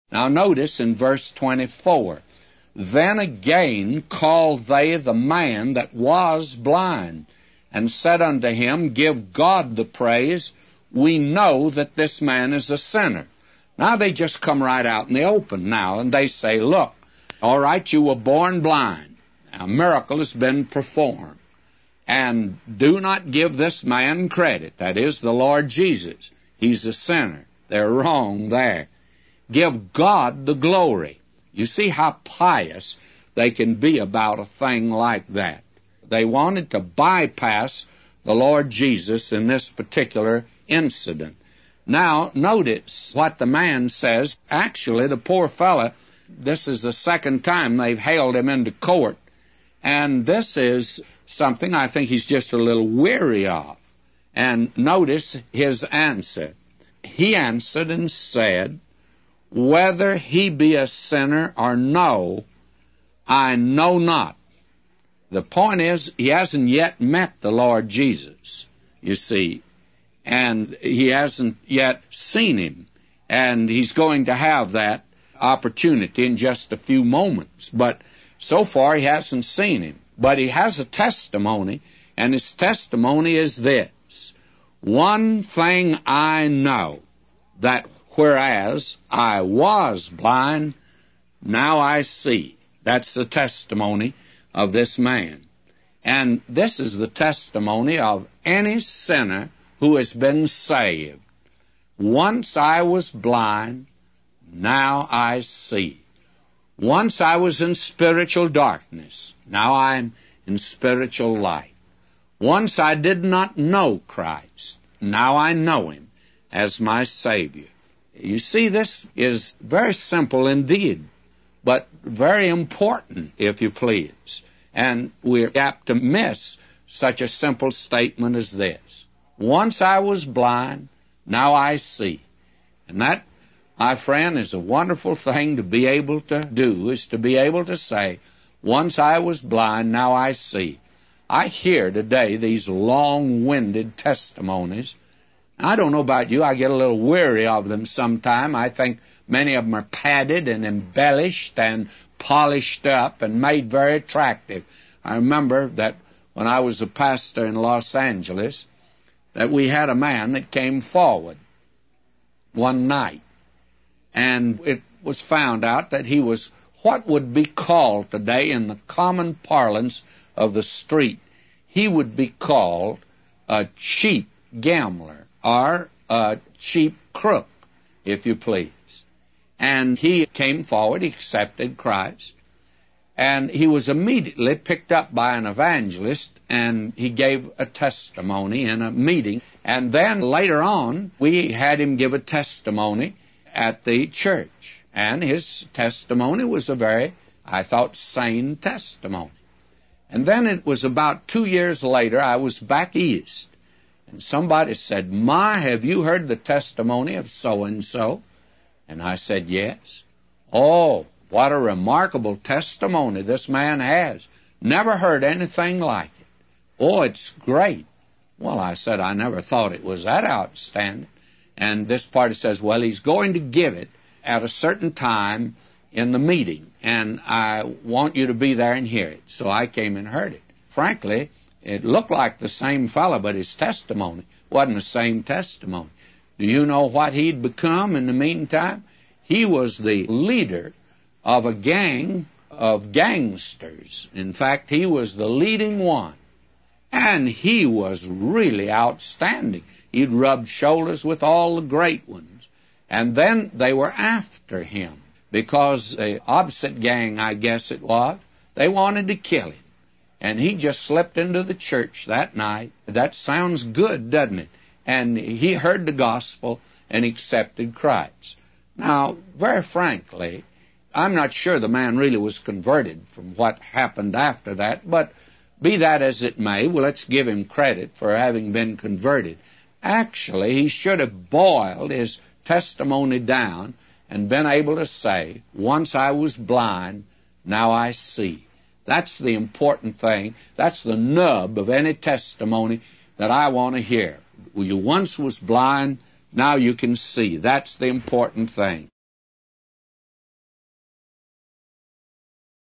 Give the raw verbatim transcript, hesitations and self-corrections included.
Now notice in verse twenty-four, then again called they the man that was blind, and said unto him, give God the praise, we know that this man is a sinner. Now they just come right out in the open now, and they say, look, all right, you were born blind. A miracle has been performed. And do not give this man credit, that is, the Lord Jesus. He's a sinner. They're wrong there. Give God the glory. You see how pious they can be about a thing like that. They wanted to bypass the Lord Jesus in this particular incident. Now, notice what the man says. Actually, the poor fella, this is the second time they've hailed him into court. And this is something I think he's just a little weary of. And notice his answer. He answered and said, whether he be a sinner or no, I know not. The point is, he hasn't yet met the Lord Jesus, you see, and he hasn't yet seen him, and he's going to have that opportunity in just a few moments. But so far, he hasn't seen him. But he has a testimony, and his testimony is this. One thing I know, that whereas I was blind, now I see. That's the testimony of this man. And this is the testimony of any sinner who has been saved. Once I was blind, now I see. Once I was in spiritual darkness, now I'm in spiritual light. Once I did not know Christ, now I know Him as my Savior. You see, this is very simple indeed, but very important, if you please. And we're apt to miss such a simple statement as this. Once I was blind, now I see. And that, my friend, is a wonderful thing to be able to do, is to be able to say, once I was blind, now I see. I hear today these long-winded testimonies. I don't know about you, I get a little weary of them sometime. I think many of them are padded and embellished and polished up and made very attractive. I remember that when I was a pastor in Los Angeles, that we had a man that came forward one night, and it was found out that he was what would be called today in the common parlance of the street, he would be called a cheap gambler or a cheap crook, if you please. And he came forward, he accepted Christ, and he was immediately picked up by an evangelist, and he gave a testimony in a meeting. And then later on, we had him give a testimony at the church. And his testimony was a very, I thought, sane testimony. And then it was about two years later, I was back east, and somebody said, "Ma, have you heard the testimony of so-and-so?" And I said, "Yes." "Oh, what a remarkable testimony this man has. Never heard anything like it. Oh, it's great." Well, I said, I never thought it was that outstanding. And this party says, well, he's going to give it at a certain time in the meeting, and I want you to be there and hear it. So I came and heard it. Frankly, it looked like the same fellow, but his testimony wasn't the same testimony. Do you know what he'd become in the meantime? He was the leader of a gang of gangsters. In fact, he was the leading one. And he was really outstanding. He'd rubbed shoulders with all the great ones. And then they were after him because the opposite gang, I guess it was, they wanted to kill him. And he just slipped into the church that night. That sounds good, doesn't it? And he heard the gospel and accepted Christ. Now, very frankly, I'm not sure the man really was converted from what happened after that, but be that as it may, well, let's give him credit for having been converted. Actually, he should have boiled his testimony down and been able to say, once I was blind, now I see. That's the important thing. That's the nub of any testimony that I want to hear. You once was blind, now you can see. That's the important thing.